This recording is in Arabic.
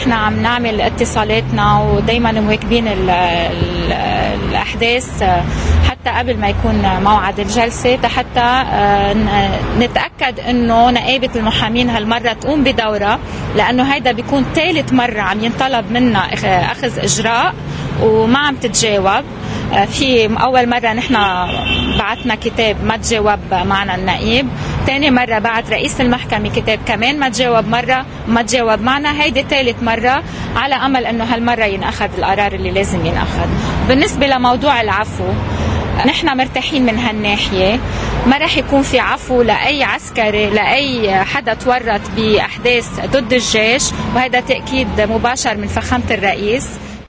نحن عم نعمل اتصالاتنا ودايما مواكبين الأحداث حتى قبل ما يكون موعد الجلسة، حتى نتأكد أنه نقابة المحامين هالمرة تقوم بدورة، لأنه هيدا بيكون ثالث مرة عم ينطلب منا أخذ إجراء وما عم تتجاوب. في أول مرة نحن بعتنا كتاب ما تجاوب معنا النقيب، تاني مرة بعت رئيس المحكمة كتاب كمان ما تجاوب مرة ما تجاوب معنا، هيدي ثالث مرة، على أمل أنه هالمرة ينأخذ القرار اللي لازم ينأخذ. بالنسبة لموضوع العفو، نحن مرتاحين من هالناحية، ما رح يكون في عفو لأي عسكري لأي حدا تورط بأحداث ضد الجيش، وهذا تأكيد مباشر من فخامة الرئيس.